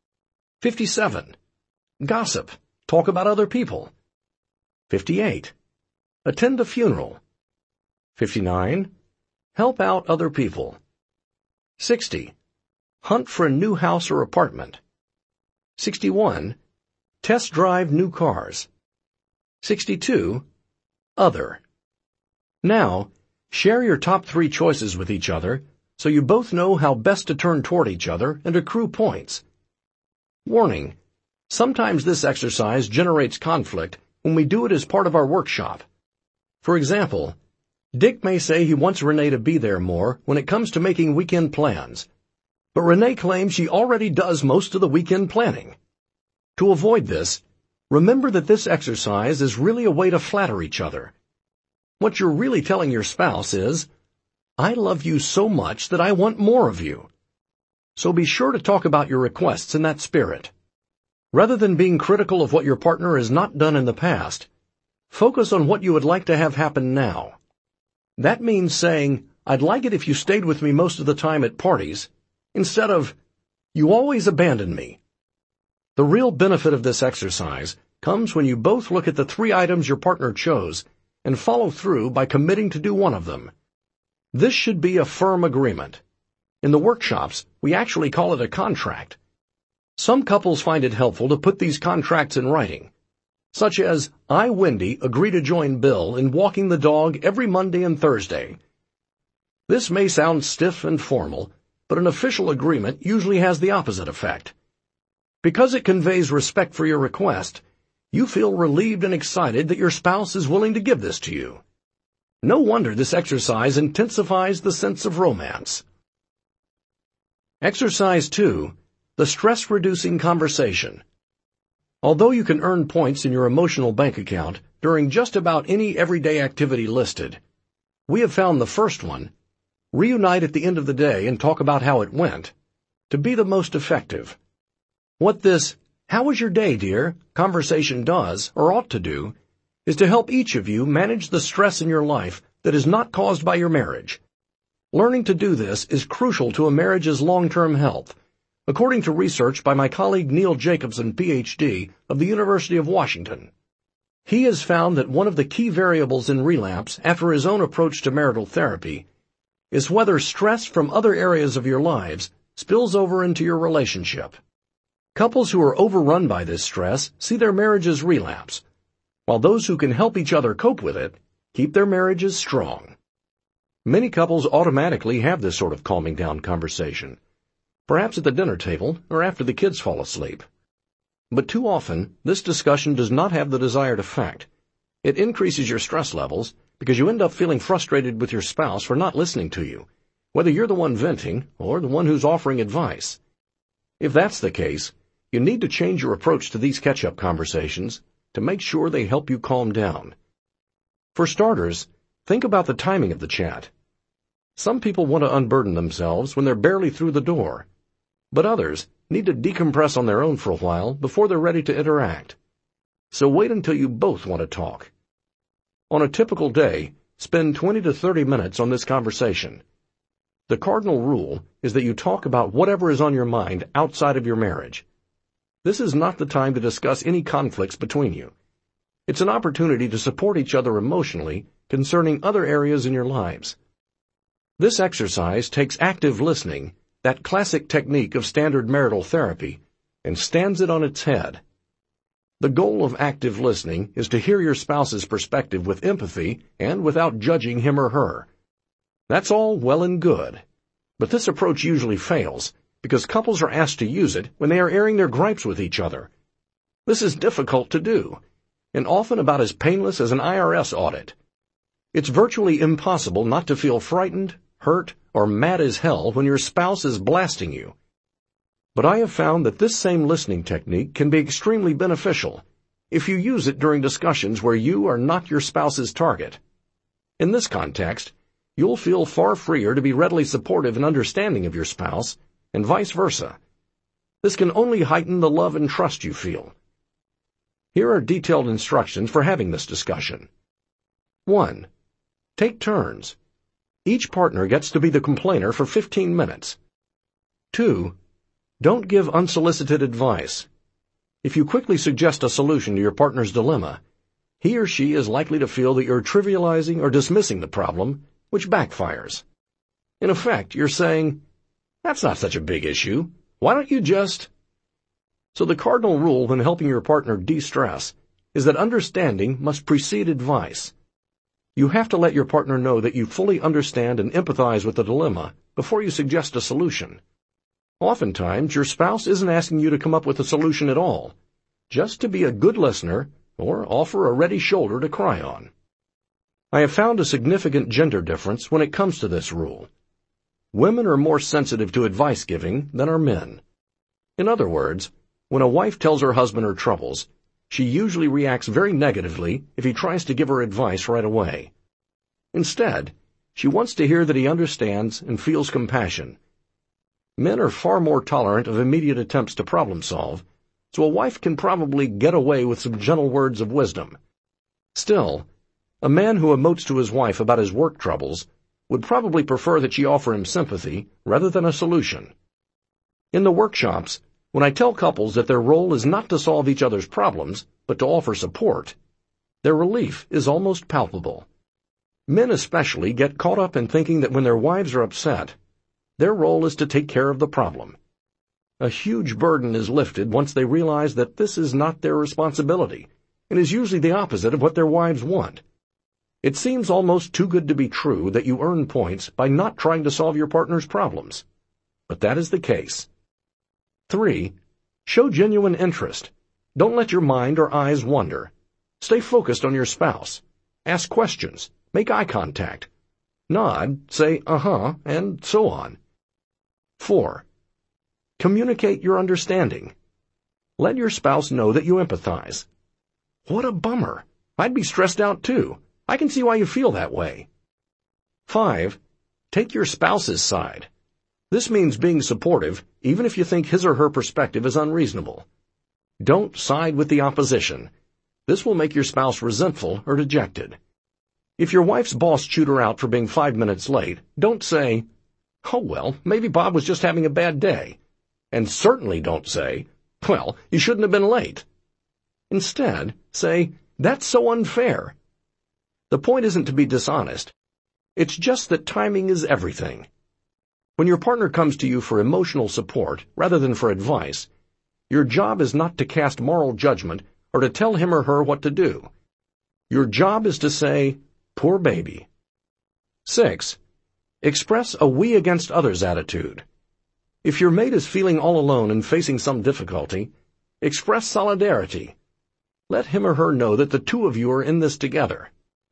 57. Gossip. Talk about other people. 58. Attend a funeral. 59. Help out other people. 60. Hunt for a new house or apartment. 61. Test drive new cars. 62. Other. Now, share your top 3 choices with each other so you both know how best to turn toward each other and accrue points. Warning: sometimes this exercise generates conflict when we do it as part of our workshop. For example, Dick may say he wants Renee to be there more when it comes to making weekend plans, but Renee claims she already does most of the weekend planning. To avoid this, remember that this exercise is really a way to flatter each other. What you're really telling your spouse is, "I love you so much that I want more of you." So be sure to talk about your requests in that spirit. Rather than being critical of what your partner has not done in the past, focus on what you would like to have happen now. That means saying, "I'd like it if you stayed with me most of the time at parties," instead of, "You always abandon me." The real benefit of this exercise comes when you both look at the 3 items your partner chose and follow through by committing to do one of them. This should be a firm agreement. In the workshops, we actually call it a contract. Some couples find it helpful to put these contracts in writing, such as, "I, Wendy, agree to join Bill in walking the dog every Monday and Thursday." This may sound stiff and formal, but an official agreement usually has the opposite effect. Because it conveys respect for your request, you feel relieved and excited that your spouse is willing to give this to you. No wonder this exercise intensifies the sense of romance. Exercise 2. The stress-reducing conversation. Although you can earn points in your emotional bank account during just about any everyday activity listed, we have found the first one, reunite at the end of the day and talk about how it went, to be the most effective. What this "How was your day, dear?" conversation does, or ought to do, is to help each of you manage the stress in your life that is not caused by your marriage. Learning to do this is crucial to a marriage's long-term health, according to research by my colleague Neil Jacobson, Ph.D., of the University of Washington. He has found that one of the key variables in relapse after his own approach to marital therapy is whether stress from other areas of your lives spills over into your relationship. Couples who are overrun by this stress see their marriages relapse, while those who can help each other cope with it keep their marriages strong. Many couples automatically have this sort of calming down conversation, perhaps at the dinner table or after the kids fall asleep. But too often, this discussion does not have the desired effect. It increases your stress levels because you end up feeling frustrated with your spouse for not listening to you, whether you're the one venting or the one who's offering advice. If that's the case, you need to change your approach to these catch-up conversations to make sure they help you calm down. For starters, think about the timing of the chat. Some people want to unburden themselves when they're barely through the door, but others need to decompress on their own for a while before they're ready to interact. So wait until you both want to talk. On a typical day, spend 20 to 30 minutes on this conversation. The cardinal rule is that you talk about whatever is on your mind outside of your marriage. This is not the time to discuss any conflicts between you. It's an opportunity to support each other emotionally concerning other areas in your lives. This exercise takes active listening, that classic technique of standard marital therapy, and stands it on its head. The goal of active listening is to hear your spouse's perspective with empathy and without judging him or her. That's all well and good, but this approach usually fails because couples are asked to use it when they are airing their gripes with each other. This is difficult to do, and often about as painless as an IRS audit. It's virtually impossible not to feel frightened, hurt, or mad as hell when your spouse is blasting you. But I have found that this same listening technique can be extremely beneficial if you use it during discussions where you are not your spouse's target. In this context, you'll feel far freer to be readily supportive and understanding of your spouse, and vice versa. This can only heighten the love and trust you feel. Here are detailed instructions for having this discussion. 1. Take turns. Each partner gets to be the complainer for 15 minutes. 2. Don't give unsolicited advice. If you quickly suggest a solution to your partner's dilemma, he or she is likely to feel that you're trivializing or dismissing the problem, which backfires. In effect, you're saying, "That's not such a big issue. Why don't you just—" So the cardinal rule when helping your partner de-stress is that understanding must precede advice. You have to let your partner know that you fully understand and empathize with the dilemma before you suggest a solution. Oftentimes, your spouse isn't asking you to come up with a solution at all, just to be a good listener or offer a ready shoulder to cry on. I have found a significant gender difference when it comes to this rule. Women are more sensitive to advice giving than are men. In other words, when a wife tells her husband her troubles, she usually reacts very negatively if he tries to give her advice right away. Instead, she wants to hear that he understands and feels compassion. Men are far more tolerant of immediate attempts to problem solve, so a wife can probably get away with some gentle words of wisdom. Still, a man who emotes to his wife about his work troubles would probably prefer that she offer him sympathy rather than a solution. In the workshops, when I tell couples that their role is not to solve each other's problems, but to offer support, their relief is almost palpable. Men especially get caught up in thinking that when their wives are upset, their role is to take care of the problem. A huge burden is lifted once they realize that this is not their responsibility, and is usually the opposite of what their wives want. It seems almost too good to be true that you earn points by not trying to solve your partner's problems. But that is the case. 3. Show genuine interest. Don't let your mind or eyes wander. Stay focused on your spouse. Ask questions. Make eye contact. Nod, say uh-huh, and so on. 4. Communicate your understanding. Let your spouse know that you empathize. What a bummer. I'd be stressed out too. I can see why you feel that way. 5. Take your spouse's side. This means being supportive, even if you think his or her perspective is unreasonable. Don't side with the opposition. This will make your spouse resentful or dejected. If your wife's boss chewed her out for being 5 minutes late, don't say, "Oh well, maybe Bob was just having a bad day." And certainly don't say, "Well, you shouldn't have been late." Instead, say, "That's so unfair." The point isn't to be dishonest. It's just that timing is everything. When your partner comes to you for emotional support rather than for advice, your job is not to cast moral judgment or to tell him or her what to do. Your job is to say, "Poor baby." 6. Express a we against others attitude. If your mate is feeling all alone and facing some difficulty, express solidarity. Let him or her know that the two of you are in this together.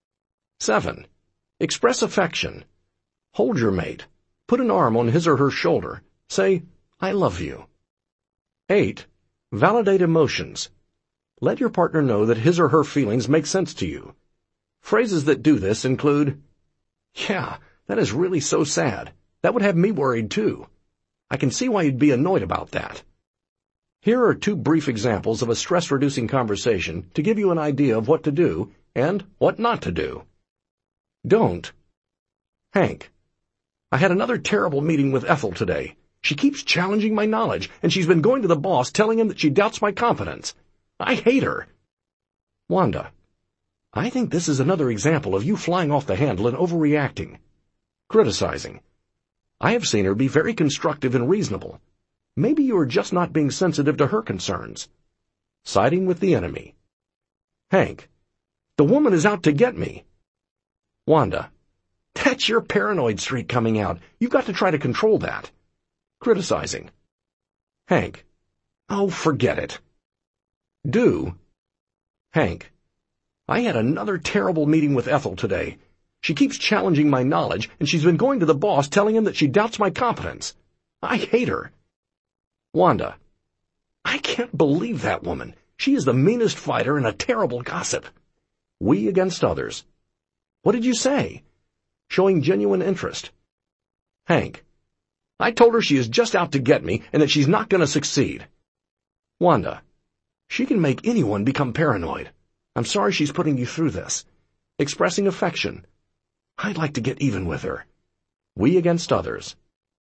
7. Express affection. Hold your mate. Put an arm on his or her shoulder. Say, "I love you." 8. Validate emotions. Let your partner know that his or her feelings make sense to you. Phrases that do this include, "Yeah, that is really so sad. That would have me worried too. I can see why you'd be annoyed about that." Here are 2 brief examples of a stress-reducing conversation to give you an idea of what to do and what not to do. Don't. Hank, I had another terrible meeting with Ethel today. She keeps challenging my knowledge, and she's been going to the boss telling him that she doubts my competence. I hate her. Wanda, I think this is another example of you flying off the handle and overreacting. Criticizing. I have seen her be very constructive and reasonable. Maybe you are just not being sensitive to her concerns. Siding with the enemy. Hank, the woman is out to get me. Wanda, that's your paranoid streak coming out. You've got to try to control that. Criticizing. Hank, oh, forget it. Do. Hank, I had another terrible meeting with Ethel today. She keeps challenging my knowledge, and she's been going to the boss telling him that she doubts my competence. I hate her. Wanda, I can't believe that woman. She is the meanest fighter and a terrible gossip. We against others. What did you say? Showing genuine interest. Hank, I told her she is just out to get me and that she's not going to succeed. Wanda, She can make anyone become paranoid. I'm sorry she's putting you through this. Expressing affection. I'd like to get even with her. We against others.